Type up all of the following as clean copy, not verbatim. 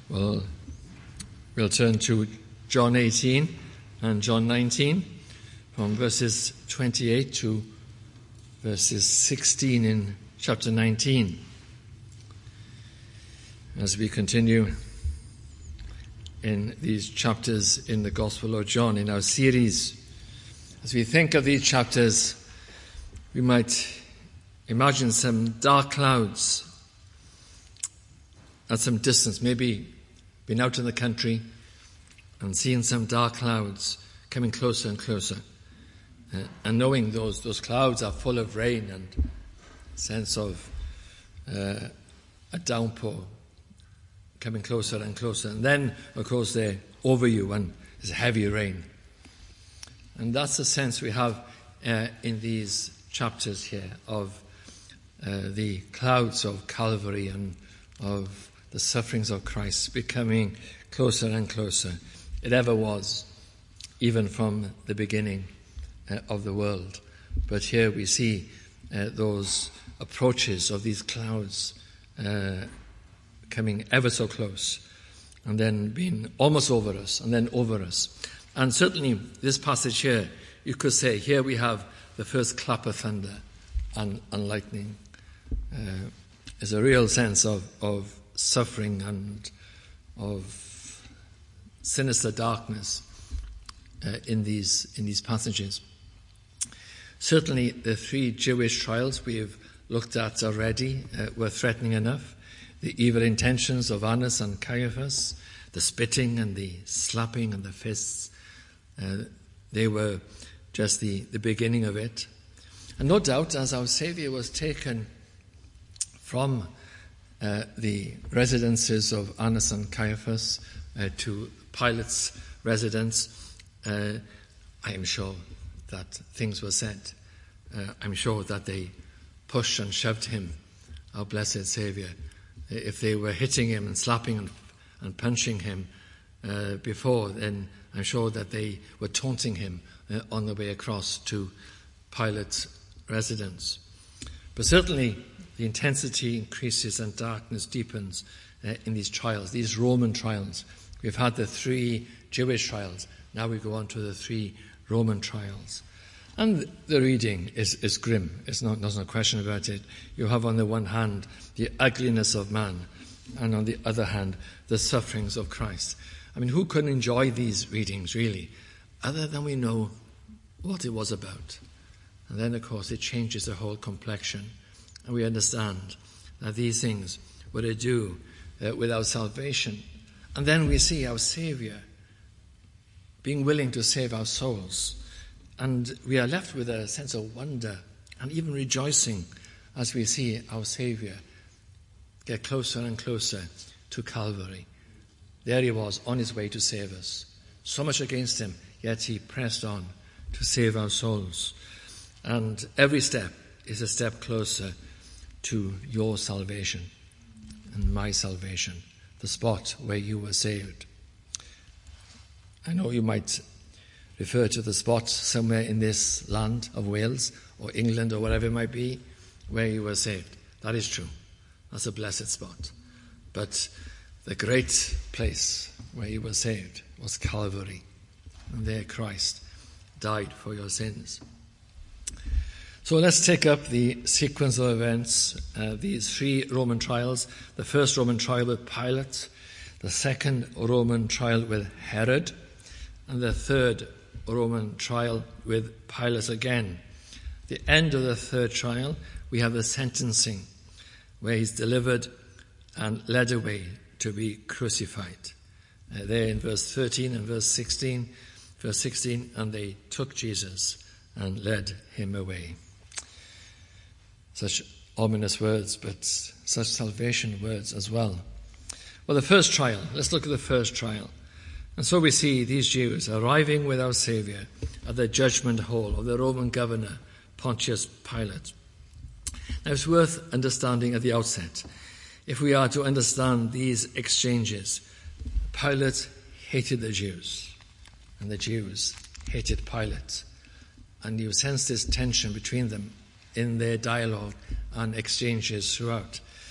Well, we'll turn to John 18 and John 19 from verses 28 to verses 16 in chapter 19. As we continue in these chapters in the Gospel of John, in our series, as we think of these chapters, we might imagine some dark clouds at some distance, maybe been out in the country and seeing some dark clouds coming closer and closer, and knowing those clouds are full of rain and sense of a downpour coming closer and closer. And then, of course, they're over you and there's heavy rain. And that's the sense we have in these chapters here of the clouds of Calvary and of the sufferings of Christ becoming closer and closer. It ever was, even from the beginning of the world. But here we see those approaches of these clouds coming ever so close, and then being almost over us, and then over us. And certainly this passage here, you could say, here we have the first clap of thunder and lightning. There's a real sense of suffering and of sinister darkness in these passages. Certainly the three Jewish trials we have looked at already were threatening enough. The evil intentions of Annas and Caiaphas, the spitting and the slapping and the fists, they were just the beginning of it. And no doubt, as our Saviour was taken from the residences of Annas and Caiaphas to Pilate's residence, I am sure that things were said. I'm sure that they pushed and shoved him, our blessed Saviour. If they were hitting him and slapping and punching him before, then I'm sure that they were taunting him on the way across to Pilate's residence. But certainly the intensity increases and darkness deepens in these trials, these Roman trials. We've had the three Jewish trials. Now we go on to the three Roman trials. And the reading is grim. There's no question about it. You have on the one hand the ugliness of man, and on the other hand the sufferings of Christ. I mean, who can enjoy these readings really, other than we know what it was about? And then, of course, it changes the whole complexion, and we understand that these things were to do with our salvation. And then we see our Saviour being willing to save our souls. And we are left with a sense of wonder and even rejoicing as we see our Saviour get closer and closer to Calvary. There he was on his way to save us. So much against him, yet he pressed on to save our souls. And every step is a step closer to your salvation and my salvation, the spot where you were saved. I know you might refer to the spot somewhere in this land of Wales or England or whatever it might be where you were saved. That is true. That's a blessed spot. But the great place where you were saved was Calvary. And there Christ died for your sins. So let's take up the sequence of events, these three Roman trials. The first Roman trial with Pilate, the second Roman trial with Herod, and the third Roman trial with Pilate again. The end of the third trial, we have the sentencing, where he's delivered and led away to be crucified. There in verse 13 and verse 16, and they took Jesus and led him away. Such ominous words, but such salvation words as well. Well, the first trial, let's look at the first trial. And so we see these Jews arriving with our Saviour at the judgment hall of the Roman governor, Pontius Pilate. Now it's worth understanding at the outset, if we are to understand these exchanges, Pilate hated the Jews, and the Jews hated Pilate. And you sense this tension between them in their dialogue and exchanges throughout.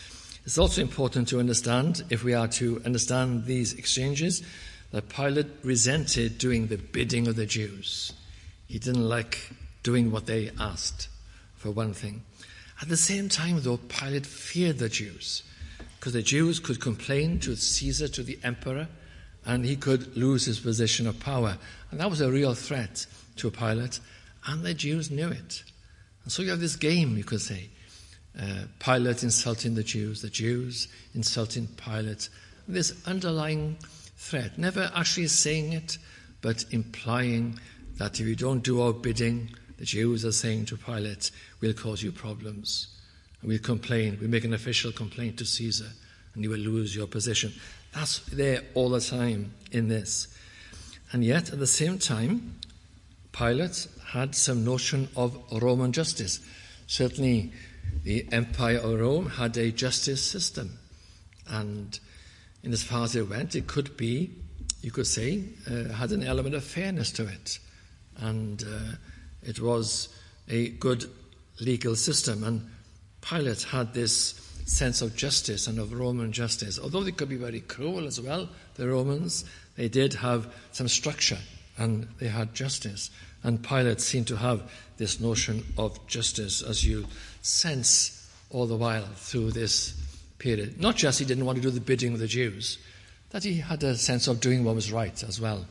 It's also important to understand, if we are to understand these exchanges, that Pilate resented doing the bidding of the Jews. He didn't like doing what they asked, for one thing. At the same time, though, Pilate feared the Jews, because the Jews could complain to Caesar, to the emperor, and he could lose his position of power. And that was a real threat to Pilate, and the Jews knew it. And so you have this game, you could say. Pilate insulting the Jews insulting Pilate. This underlying threat, never actually saying it, but implying that if you don't do our bidding, the Jews are saying to Pilate, we'll cause you problems. And we'll complain, we'll make an official complaint to Caesar, and you will lose your position. That's there all the time in this. And yet, at the same time, Pilate had some notion of Roman justice. Certainly, the Empire of Rome had a justice system. And in as far as it went, it could be, you could say, had an element of fairness to it. And it was a good legal system. And Pilate had this sense of justice and of Roman justice. Although they could be very cruel as well, the Romans, they did have some structure and they had justice. And Pilate seemed to have this notion of justice, as you sense all the while through this period. Not just he didn't want to do the bidding of the Jews, that he had a sense of doing what was right as well.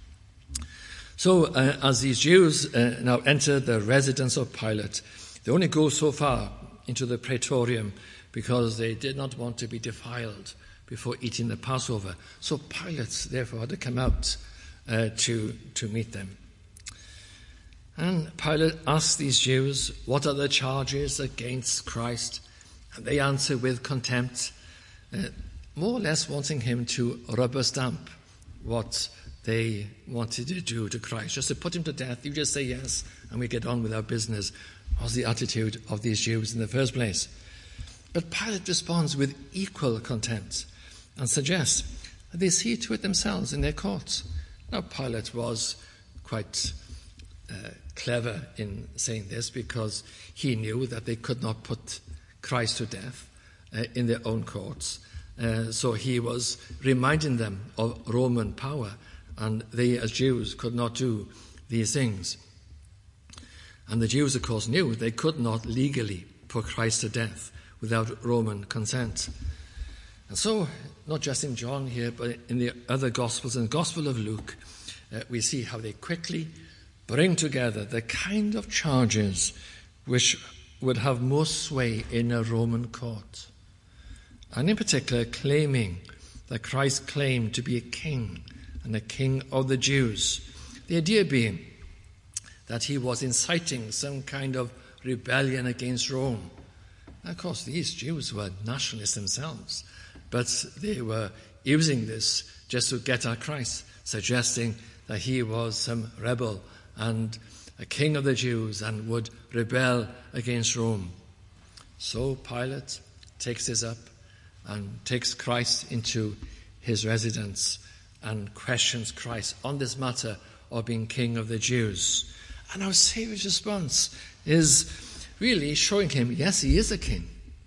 So as these Jews now enter the residence of Pilate, they only go so far into the praetorium because they did not want to be defiled before eating the Passover. So Pilate, therefore, had to come out to meet them. And Pilate asked these Jews, what are the charges against Christ? And they answer with contempt, more or less wanting him to rubber stamp what they wanted to do to Christ, just to put him to death. You just say yes, and we get on with our business, was the attitude of these Jews in the first place. But Pilate responds with equal contempt and suggests that they see to it themselves in their courts. Now, Pilate was quite clever in saying this because he knew that they could not put Christ to death in their own courts. So he was reminding them of Roman power, and they as Jews could not do these things. And the Jews, of course, knew they could not legally put Christ to death without Roman consent. And so, not just in John here, but in the other Gospels, in the Gospel of Luke, we see how they quickly bring together the kind of charges which would have most sway in a Roman court. And in particular, claiming that Christ claimed to be a king and a king of the Jews. The idea being that he was inciting some kind of rebellion against Rome. Of course, these Jews were nationalists themselves, but they were using this just to get at Christ, suggesting that he was some rebel and a king of the Jews and would rebel against Rome. So Pilate takes this up and takes Christ into his residence and questions Christ on this matter of being king of the Jews. And our Saviour's response is really showing him, yes, he is a king.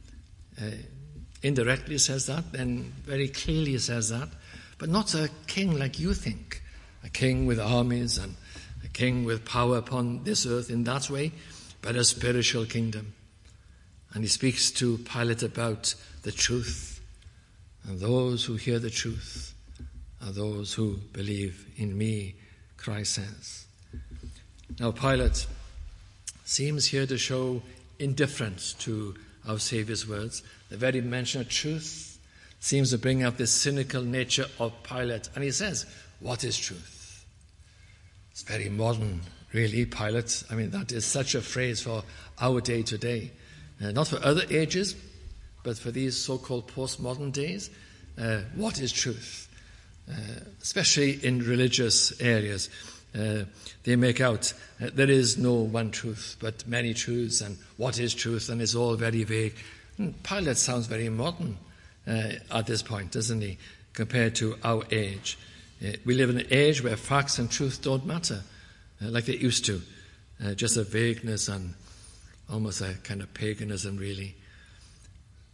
Indirectly says that, then very clearly says that, but not a king like you think, a king with armies and a king with power upon this earth in that way, but a spiritual kingdom. And he speaks to Pilate about the truth, and those who hear the truth are those who believe in me, Christ says. Now Pilate seems here to show indifference to our Saviour's words. The very mention of truth seems to bring out the cynical nature of Pilate. And he says, what is truth? It's very modern, really, Pilate. I mean, that is such a phrase for our day today. Not for other ages, but for these so-called postmodern days. What is truth? Especially in religious areas. They make out there is no one truth, but many truths, and what is truth, and it's all very vague. And Pilate sounds very modern at this point, doesn't he, compared to our age. We live in an age where facts and truth don't matter like they used to. Just a vagueness and almost a kind of paganism, really.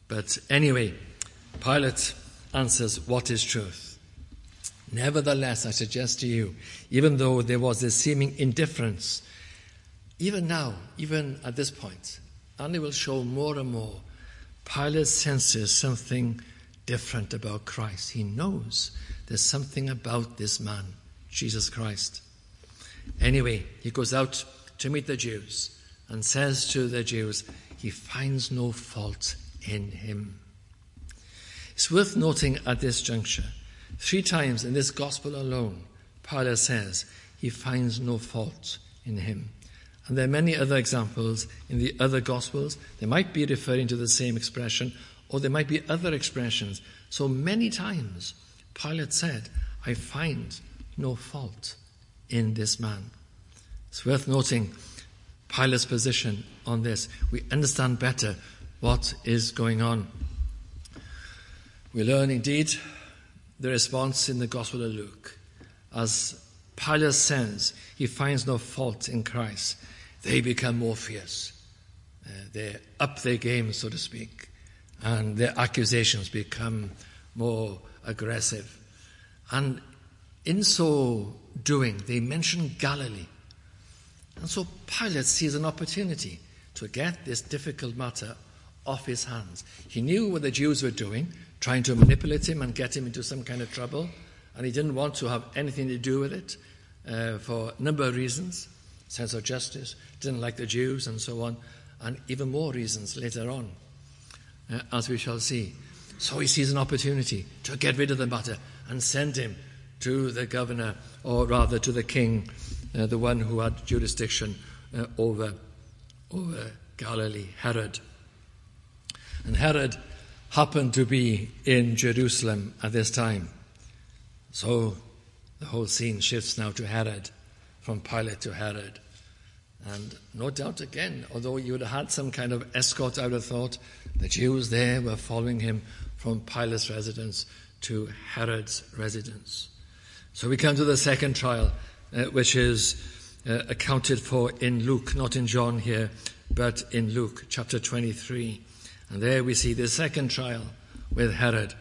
But anyway, Pilate answers, what is truth? Nevertheless, I suggest to you, even though there was this seeming indifference, even now, even at this point, and it will show more and more, Pilate senses something different about Christ. He knows there's something about this man, Jesus Christ. Anyway, he goes out to meet the Jews and says to the Jews, he finds no fault in him. It's worth noting at this juncture, 3 times in this gospel alone, Pilate says he finds no fault in him. And there are many other examples in the other Gospels. They might be referring to the same expression, or there might be other expressions. So many times, Pilate said, I find no fault in this man. It's worth noting Pilate's position on this. We understand better what is going on. We learn indeed the response in the Gospel of Luke. As Pilate says he finds no fault in Christ, they become more fierce. They up their game, so to speak, and their accusations become more aggressive. And in so doing, they mention Galilee. And so Pilate sees an opportunity to get this difficult matter off his hands. He knew what the Jews were doing, trying to manipulate him and get him into some kind of trouble, and he didn't want to have anything to do with it for a number of reasons. Sense of justice, didn't like the Jews and so on, and even more reasons later on, as we shall see. So he sees an opportunity to get rid of the matter and send him to the governor, or rather to the king, the one who had jurisdiction over Galilee, Herod. And Herod happened to be in Jerusalem at this time. So the whole scene shifts now to Herod, from Pilate to Herod. And no doubt again, although you would have had some kind of escort, I would have thought, the Jews there were following him from Pilate's residence to Herod's residence. So we come to the second trial, which is accounted for in Luke, not in John here, but in Luke chapter 23. And there we see the second trial with Herod.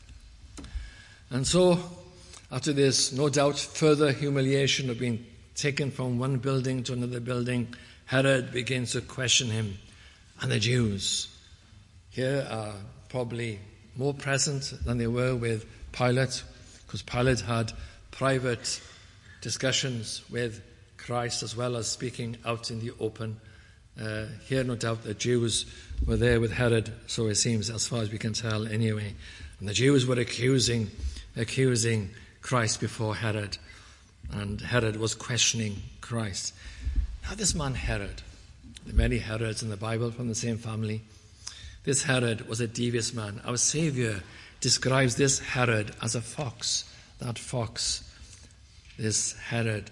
And so, after this, no doubt, further humiliation of being taken from one building to another building, Herod begins to question him. And the Jews here are probably more present than they were with Pilate, because Pilate had private discussions with Christ as well as speaking out in the open. Here, no doubt, the Jews were there with Herod, so it seems, as far as we can tell anyway. And the Jews were accusing Christ before Herod, and Herod was questioning Christ. Now this man Herod, there are many Herods in the Bible from the same family. This Herod was a devious man. Our Saviour describes this Herod as a fox. That fox, this Herod.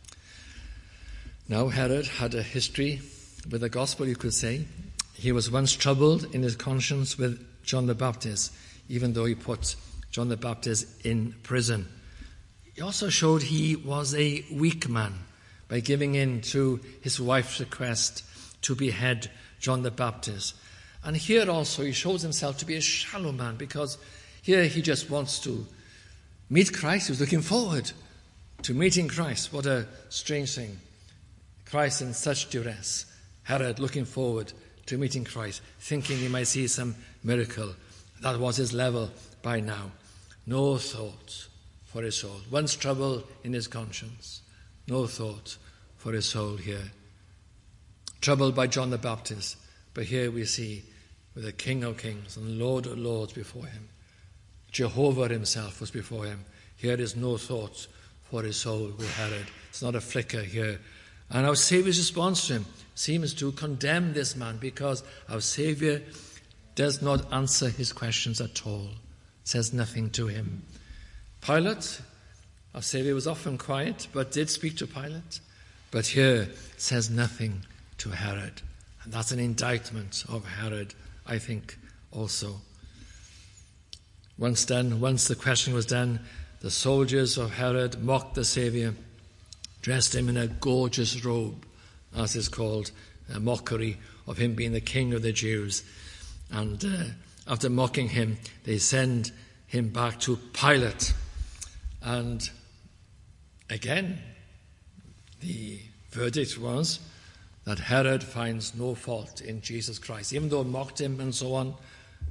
Now Herod had a history with the gospel, you could say. He was once troubled in his conscience with John the Baptist, even though he put John the Baptist in prison. He also showed he was a weak man by giving in to his wife's request to behead John the Baptist. And here also he shows himself to be a shallow man, because here he just wants to meet Christ. He was looking forward to meeting Christ. What a strange thing. Christ in such duress. Herod looking forward to meeting Christ, thinking he might see some miracle. That was his level by now. No thought for his soul. Once trouble in his conscience. No thought for his soul here. Troubled by John the Baptist. But here we see with the King of Kings and Lord of Lords before him. Jehovah himself was before him. Here is no thought for his soul with Herod. It's not a flicker here. And our Saviour's response to him seems to condemn this man, because our Saviour does not answer his questions at all, says nothing to him. Pilate, our Saviour was often quiet, but did speak to Pilate. But here says nothing to Herod. And that's an indictment of Herod, I think, also. Once the question was done, the soldiers of Herod mocked the Saviour, dressed him in a gorgeous robe, as is called, a mockery of him being the king of the Jews. And after mocking him, they send him back to Pilate. And again, the verdict was that Herod finds no fault in Jesus Christ. Even though he mocked him and so on,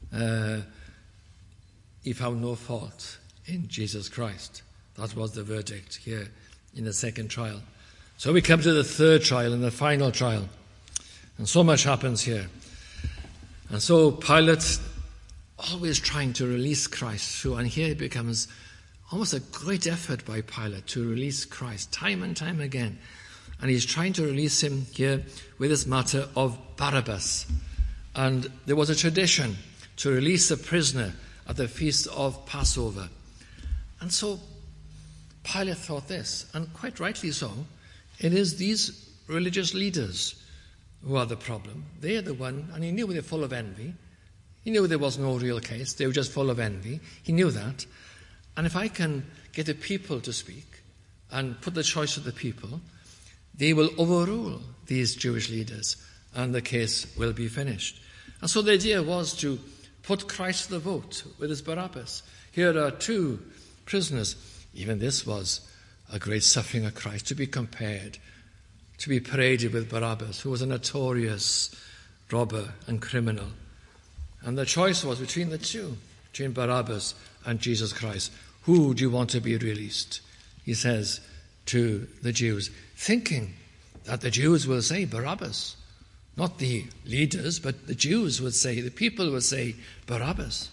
he found no fault in Jesus Christ. That was the verdict here in the second trial. So we come to the third trial and the final trial. And so much happens here. And so Pilate, always trying to release Christ through, and here it becomes almost a great effort by Pilate to release Christ time and time again. And he's trying to release him here with this matter of Barabbas. And there was a tradition to release a prisoner at the feast of Passover. And so Pilate thought this, and quite rightly so, it is these religious leaders who are the problem. They are the one, and he knew they were full of envy. He knew there was no real case. They were just full of envy. He knew that. And if I can get the people to speak and put the choice of the people, they will overrule these Jewish leaders and the case will be finished. And so the idea was to put Christ to the vote with his Barabbas. Here are two prisoners. Even this was a great suffering of Christ, to be compared, to be paraded with Barabbas, who was a notorious robber and criminal. And the choice was between the two, between Barabbas and Jesus Christ. Who do you want to be released? He says to the Jews, thinking that the Jews will say Barabbas. Not the leaders, but the Jews would say, the people would say Barabbas.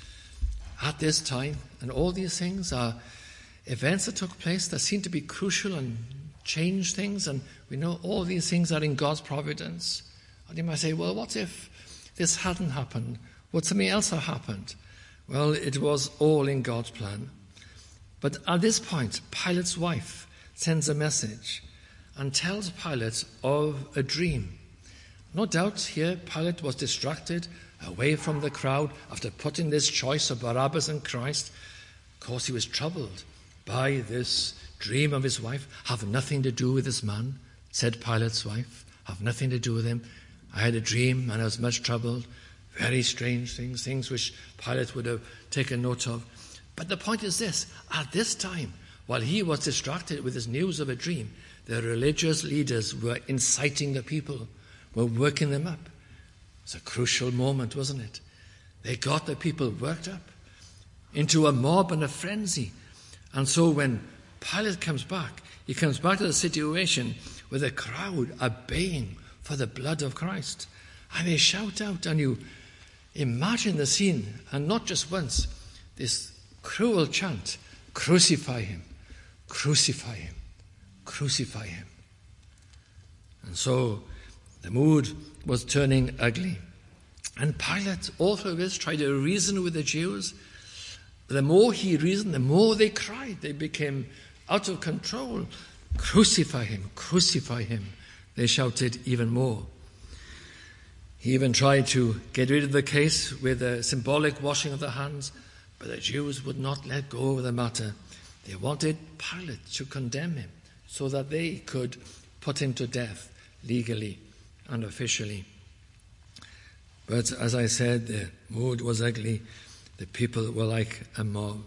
At this time, and all these things are events that took place that seem to be crucial and change things, and we know all these things are in God's providence. And you might say, well, what if this hadn't happened? Would something else have happened? Well, it was all in God's plan. But at this point, Pilate's wife sends a message and tells Pilate of a dream. No doubt here Pilate was distracted, away from the crowd, after putting this choice of Barabbas and Christ. Of course, he was troubled by this dream of his wife. Have nothing to do with this man, said Pilate's wife. Have nothing to do with him. I had a dream and I was much troubled. Very strange things, things which Pilate would have taken note of. But the point is this, at this time, while he was distracted with his news of a dream, the religious leaders were inciting the people, were working them up. It's a crucial moment, wasn't it? They got the people worked up into a mob and a frenzy. And so when Pilate comes back, he comes back to the situation with a crowd are baying for the blood of Christ. And they shout out, and you imagine the scene, and not just once, this cruel chant, crucify him, crucify him, crucify him. And so the mood was turning ugly. And Pilate, all through this, tried to reason with the Jews. The more he reasoned, the more they cried. They became out of control. Crucify him, crucify him. They shouted even more. He even tried to get rid of the case with a symbolic washing of the hands, but the Jews would not let go of the matter. They wanted Pilate to condemn him so that they could put him to death legally and officially. But as I said, the mood was ugly. The people were like a mob.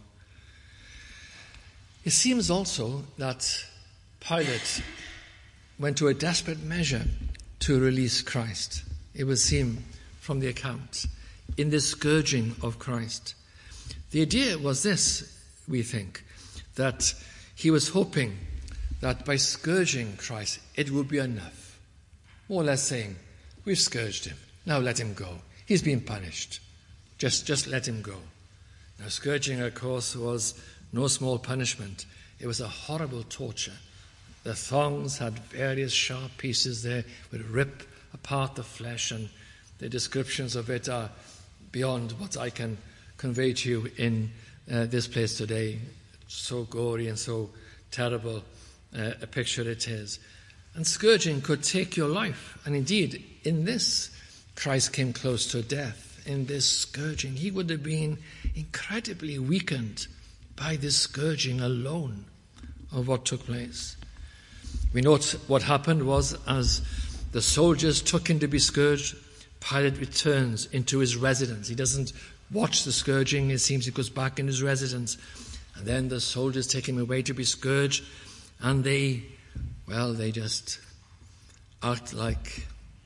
It seems also that Pilate went to a desperate measure to release Christ. It would seem from the account, in this scourging of Christ. The idea was this, we think, that he was hoping that by scourging Christ, it would be enough. More or less saying, we've scourged him, now let him go. He's been punished. Just let him go. Now, scourging, of course, was no small punishment. It was a horrible torture. The thongs had various sharp pieces there, would rip apart the flesh, and the descriptions of it are beyond what I can convey to you in this place today. So gory and so terrible a picture it is. And scourging could take your life. And indeed, in this, Christ came close to death. In this scourging, he would have been incredibly weakened by this scourging alone of what took place. We note what happened was, as the soldiers took him to be scourged, Pilate returns into his residence. He doesn't watch the scourging. It seems he goes back in his residence. And then the soldiers take him away to be scourged. And they just act like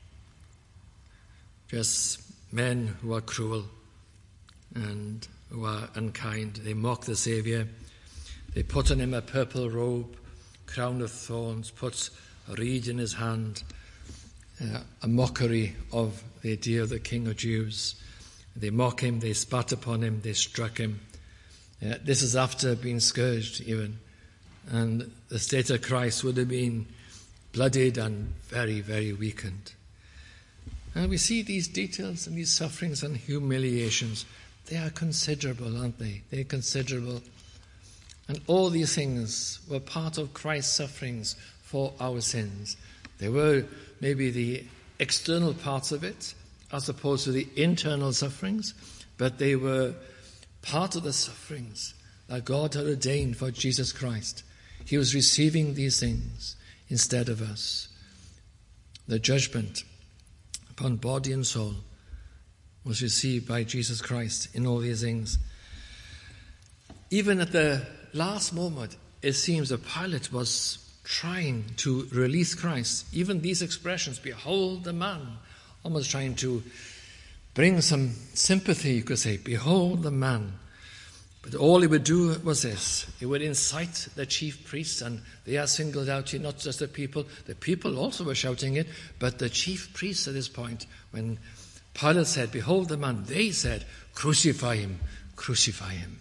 just men who are cruel and who are unkind. They mock the Saviour. They put on him a purple robe, crown of thorns, put a reed in his hand, a mockery of the idea of the King of Jews. They mock him, they spat upon him, they struck him. This is after being scourged even. And the state of Christ would have been bloodied and very, very weakened. And we see these details and these sufferings and humiliations. They are considerable, aren't they? They're considerable. And all these things were part of Christ's sufferings for our sins. They were maybe the external parts of it, as opposed to the internal sufferings, but they were part of the sufferings that God had ordained for Jesus Christ. He was receiving these things instead of us. The judgment upon body and soul was received by Jesus Christ in all these things. Even at the last moment, it seems that Pilate was trying to release Christ. Even these expressions, behold the man, almost trying to bring some sympathy, you could say, behold the man. But all he would do was this. He would incite the chief priests, and they are singled out here, not just the people. The people also were shouting it, but the chief priests at this point, when Pilate said, behold the man, they said, crucify him, crucify him.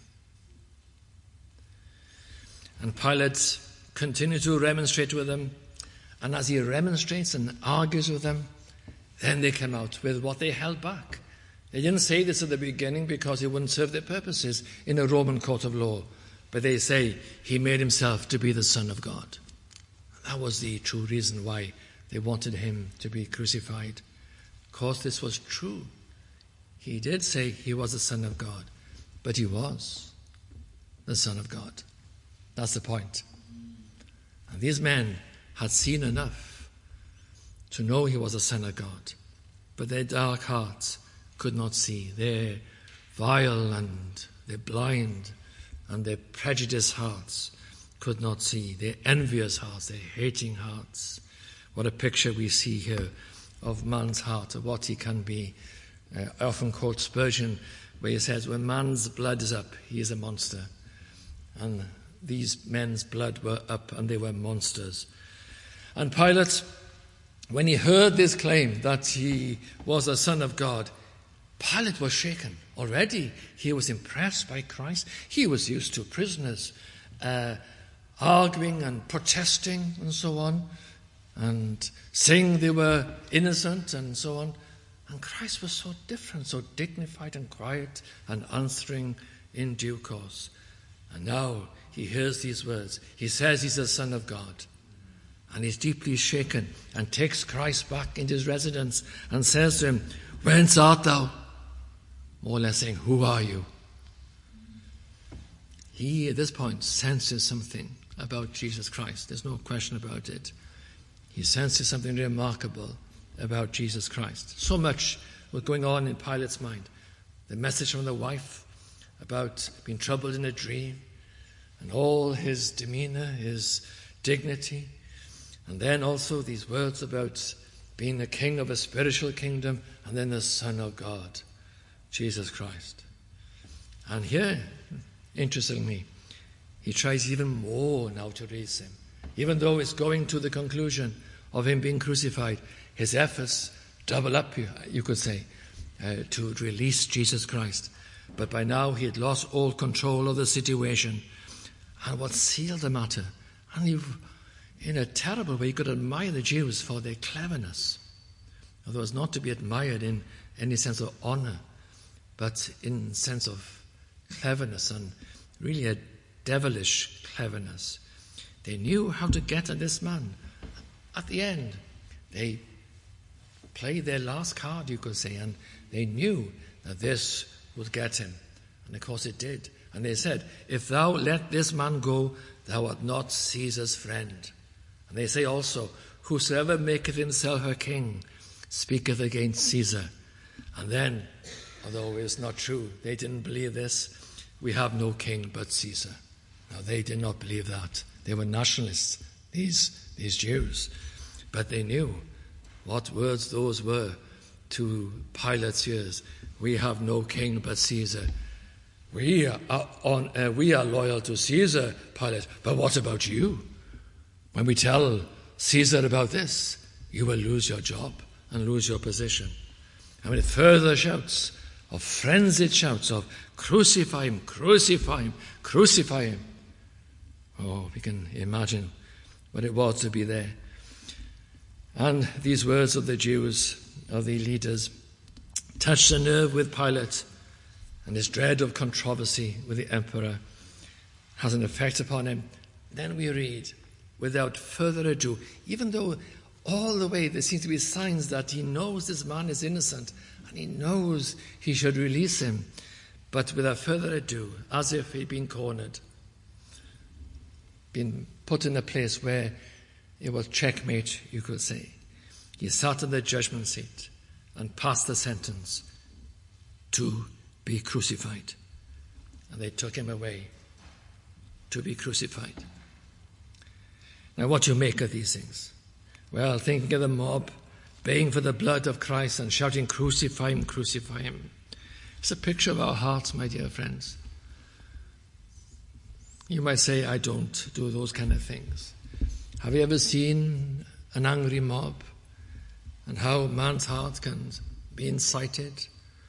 And Pilate continued to remonstrate with them, and as he remonstrates and argues with them, then they come out with what they held back. They didn't say this at the beginning because it wouldn't serve their purposes in a Roman court of law. But they say he made himself to be the Son of God. That was the true reason why they wanted him to be crucified. Of course, this was true. He did say he was the Son of God, but he was the Son of God. That's the point. And these men had seen enough to know he was the Son of God, but their dark hearts could not see. Their vile and their blind and their prejudiced hearts could not see. Their envious hearts, their hating hearts. What a picture we see here of man's heart, of what he can be. I often quote Spurgeon, where he says, when man's blood is up, he is a monster. And these men's blood were up, and they were monsters. And Pilate, when he heard this claim that he was a Son of God, Pilate was shaken. Already he was impressed by Christ. He was used to prisoners arguing and protesting and so on, and saying they were innocent and so on. And Christ was so different, so dignified and quiet and answering in due course. And now he hears these words. He says he's the Son of God. And he's deeply shaken and takes Christ back into his residence and says to him, whence art thou? More or less saying, who are you? He, at this point, senses something about Jesus Christ. There's no question about it. He senses something remarkable about Jesus Christ. So much was going on in Pilate's mind. The message from the wife about being troubled in a dream, and all his demeanor, his dignity, and then also these words about being the king of a spiritual kingdom, and then the Son of God, Jesus Christ. And here, interestingly, he tries even more now to raise him. Even though it's going to the conclusion of him being crucified, his efforts double up, you could say, to release Jesus Christ. But by now he had lost all control of the situation. And what sealed the matter, and in a terrible way, you could admire the Jews for their cleverness. Although it was not to be admired in any sense of honor, but in sense of cleverness, and really a devilish cleverness. They knew how to get at this man. At the end, they played their last card, you could say, and they knew that this would get him. And of course it did. And they said, if thou let this man go, thou art not Caesar's friend. And they say also, whosoever maketh himself a king speaketh against Caesar. And then, although it's not true, they didn't believe this, we have no king but Caesar. Now, they did not believe that. They were nationalists, these Jews. But they knew what words those were to Pilate's ears. We have no king but Caesar. We are loyal to Caesar, Pilate. But what about you? When we tell Caesar about this, you will lose your job and lose your position. And with further shouts, of frenzied shouts of crucify him, crucify him, crucify him. Oh, we can imagine what it was to be there. And these words of the Jews, of the leaders, touched the nerve with Pilate, and his dread of controversy with the emperor has an effect upon him. Then we read, without further ado, even though all the way there seems to be signs that he knows this man is innocent and he knows he should release him, but without further ado, as if he'd been cornered, been put in a place where it was checkmate, you could say, he sat in the judgment seat and passed the sentence to be crucified. And they took him away to be crucified. Now, what do you make of these things? Well, thinking of the mob baying for the blood of Christ and shouting, crucify him, crucify him. It's a picture of our hearts, my dear friends. You might say, I don't do those kind of things. Have you ever seen an angry mob and how man's heart can be incited?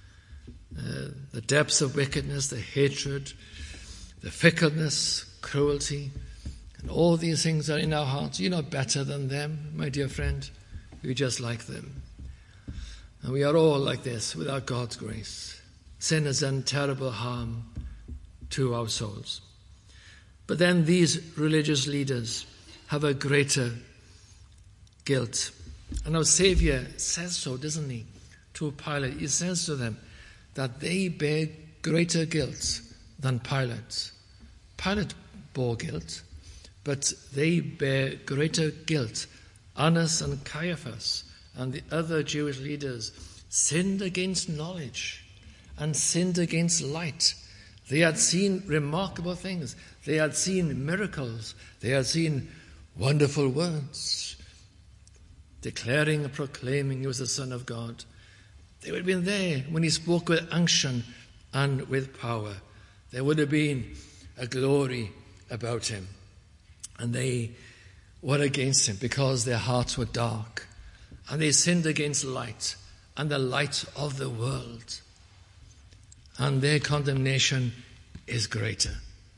The depths of wickedness, the hatred, the fickleness, cruelty, and all these things are in our hearts. You're not better than them, my dear friend. You're just like them. And we are all like this without God's grace. Sin has done terrible harm to our souls. But then these religious leaders have a greater guilt. And our Saviour says so, doesn't he, to Pilate? He says to them that they bear greater guilt than Pilate. Pilate bore guilt, but they bear greater guilt. Annas and Caiaphas and the other Jewish leaders sinned against knowledge and sinned against light. They had seen remarkable things. They had seen miracles. They had seen wonderful words, declaring and proclaiming he was the Son of God. They would have been there when he spoke with unction and with power. There would have been a glory about him. And they were against him because their hearts were dark. And they sinned against light and the light of the world. And their condemnation is greater.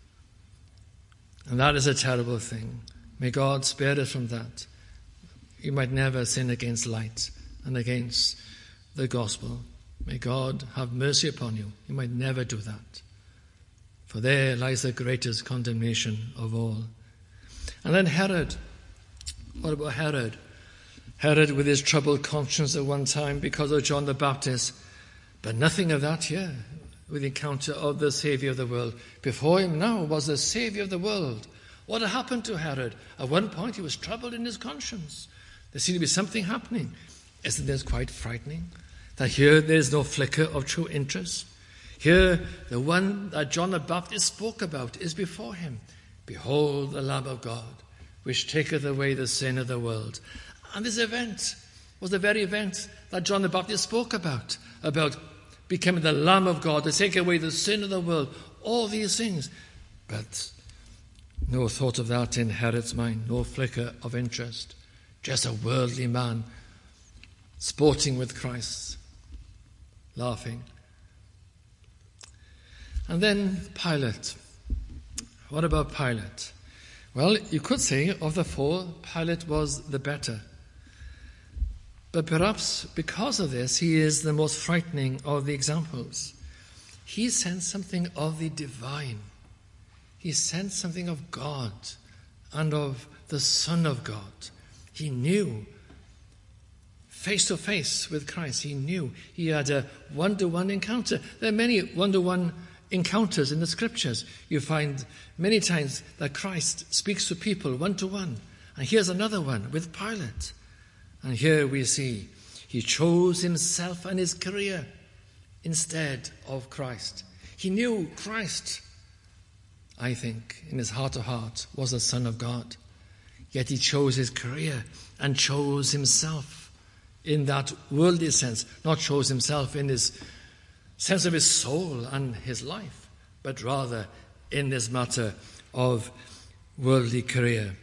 And that is a terrible thing. May God spare us from that. You might never sin against light and against the gospel. May God have mercy upon you. You might never do that. For there lies the greatest condemnation of all. And then Herod. What about Herod? Herod with his troubled conscience at one time because of John the Baptist. But nothing of that here with the encounter of the Saviour of the world. Before him now was the Saviour of the world. What had happened to Herod? At one point he was troubled in his conscience. There seemed to be something happening. Isn't this quite frightening? That here there is no flicker of true interest. Here the one that John the Baptist spoke about is before him. Behold the Lamb of God, which taketh away the sin of the world. And this event was the very event that John the Baptist spoke about becoming the Lamb of God to take away the sin of the world. All these things. But no thought of that in Herod's mind, no flicker of interest. Just a worldly man sporting with Christ, laughing. And then Pilate. What about Pilate? Well, you could say of the four, Pilate was the better. But perhaps because of this, he is the most frightening of the examples. He sensed something of the divine. He sensed something of God and of the Son of God. He knew, face to face with Christ, he knew he had a one-to-one encounter. There are many one-to-one encounters in the Scriptures. You find many times that Christ speaks to people one-to-one. And here's another one with Pilate. And here we see He chose himself and his career instead of Christ. He knew Christ, I think, in his heart of heart, was the Son of God. Yet he chose his career and chose himself in that worldly sense, not chose himself in his sense of his soul and his life, but rather in this matter of worldly career.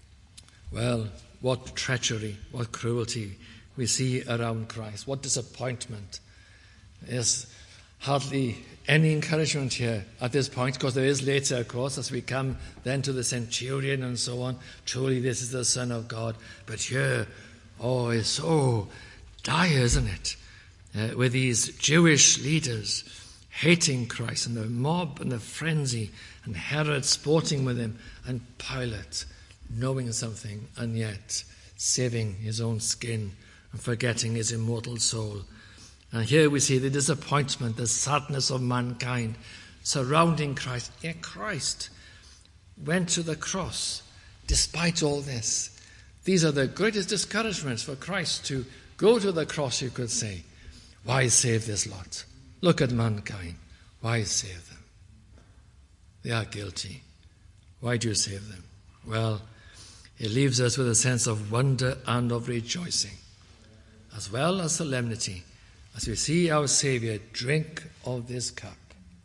Well, what treachery, what cruelty we see around Christ. What disappointment. There's hardly any encouragement here at this point, because there is later, of course, as we come then to the centurion and so on. Truly this is the Son of God. But here, it's so dire, isn't it? With these Jewish leaders hating Christ, and the mob and the frenzy, and Herod sporting with him, and Pilate knowing something and yet saving his own skin and forgetting his immortal soul. And here we see the disappointment, the sadness of mankind surrounding Christ. Yet Christ went to the cross despite all this. These are the greatest discouragements for Christ, to go to the cross, you could say. Why save this lot? Look at mankind. Why save them? They are guilty. Why do you save them? Well, it leaves us with a sense of wonder and of rejoicing, as well as solemnity, as we see our Saviour drink of this cup.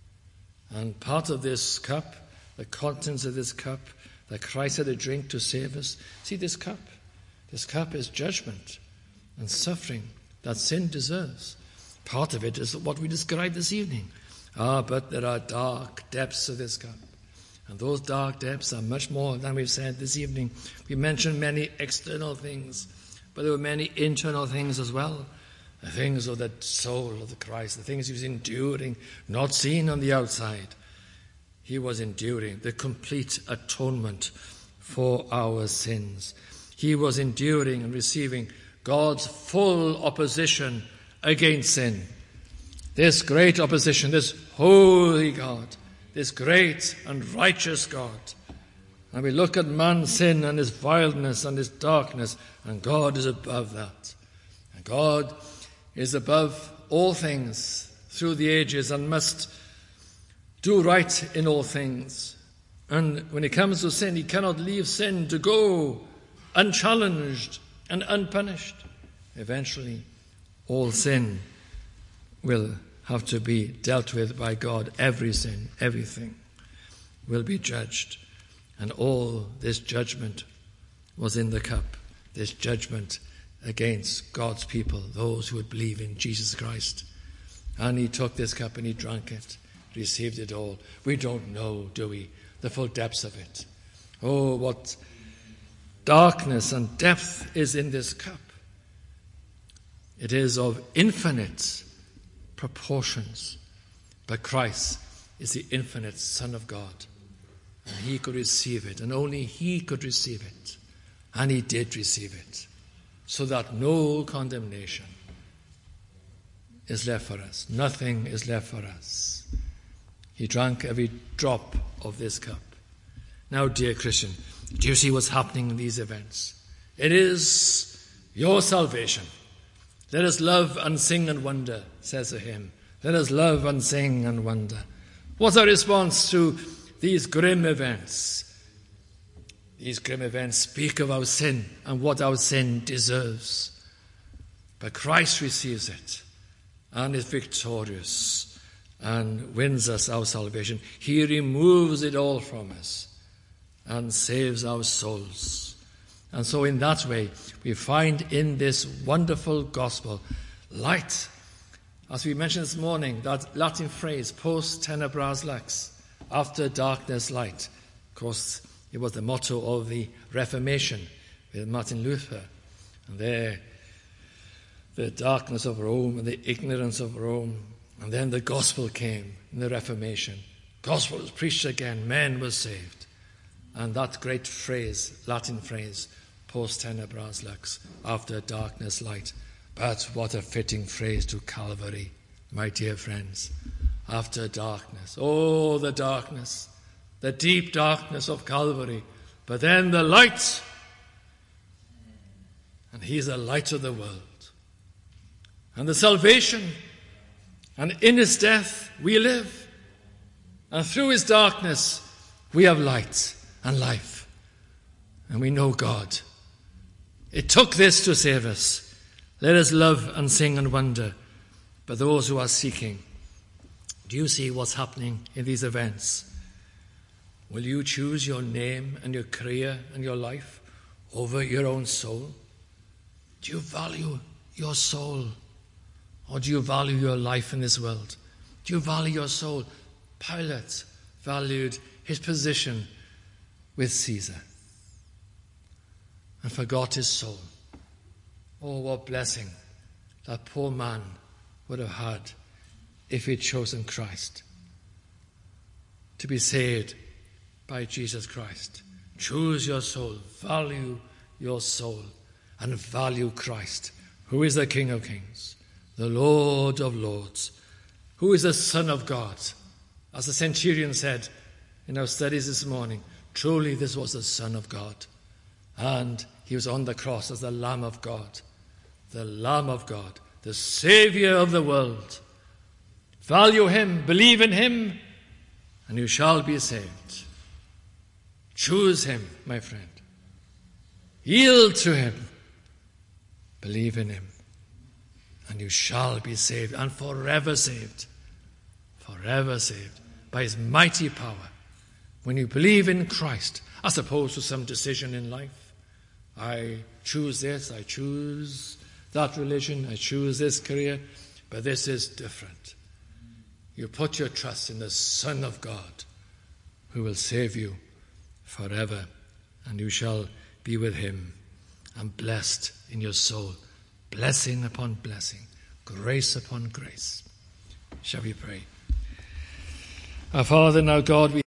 And part of this cup, the contents of this cup, that Christ had to drink to save us. See this cup? This cup is judgment and suffering that sin deserves. Part of it is what we described this evening. But there are dark depths of this cup. And those dark depths are much more than we've said this evening. We mentioned many external things, but there were many internal things as well. The things of the soul of the Christ, the things he was enduring, not seen on the outside. He was enduring the complete atonement for our sins. He was enduring and receiving God's full opposition against sin. This great opposition, this holy God, this great and righteous God. And we look at man's sin and his vileness and his darkness, and God is above that. And God is above all things through the ages and must do right in all things. And when it comes to sin, he cannot leave sin to go unchallenged and unpunished. Eventually, all sin will have to be dealt with by God. Every sin, everything will be judged. And all this judgment was in the cup, this judgment against God's people, those who would believe in Jesus Christ. And he took this cup and he drank it, received it all. We don't know, do we, the full depths of it. Oh, what darkness and depth is in this cup. It is of infinite proportions. But Christ is the infinite Son of God. And he could receive it, and only he could receive it. And he did receive it, so that no condemnation is left for us. Nothing is left for us. He drank every drop of this cup. Now, dear Christian, do you see what's happening in these events? It is your salvation. Let us love and sing and wonder, says the hymn. Let us love and sing and wonder. What's our response to these grim events? These grim events speak of our sin and what our sin deserves. But Christ receives it and is victorious and wins us our salvation. He removes it all from us and saves our souls. And so in that way, we find in this wonderful gospel light. As we mentioned this morning, that Latin phrase, post tenebras lux, after darkness light. Of course, it was the motto of the Reformation with Martin Luther. And there, the darkness of Rome and the ignorance of Rome. And then the gospel came in the Reformation. Gospel was preached again, men were saved. And that great phrase, Latin phrase, post tenebras lux, after darkness light. But what a fitting phrase to Calvary, my dear friends. After darkness, oh, the darkness, the deep darkness of Calvary, but then the light. And he's the light of the world. and the salvation, and in his death we live, and through his darkness we have light and life, and we know God. It took this to save us. Let us love and sing and wonder. But those who are seeking, do you see what's happening in these events? Will you choose your name and your career and your life over your own soul? Do you value your soul? Or do you value your life in this world? Do you value your soul? Pilate valued his position with Caesar and forgot his soul. Oh, what blessing that poor man would have had if he'd chosen Christ, to be saved by Jesus Christ. Choose your soul, value your soul, and value Christ, who is the King of Kings, the Lord of Lords, who is the Son of God. As the centurion said in our studies this morning, truly this was the Son of God. And he was on the cross as the Lamb of God, the Saviour of the world. Value him, believe in him, and you shall be saved. Choose him, my friend. Yield to him. Believe in him, and you shall be saved, and forever saved by his mighty power. When you believe in Christ, as opposed to some decision in life, I choose this, I choose that religion, I choose this career, but this is different. You put your trust in the Son of God, who will save you forever, and you shall be with him and blessed in your soul, blessing upon blessing, grace upon grace. Shall we pray? Our Father and our God, we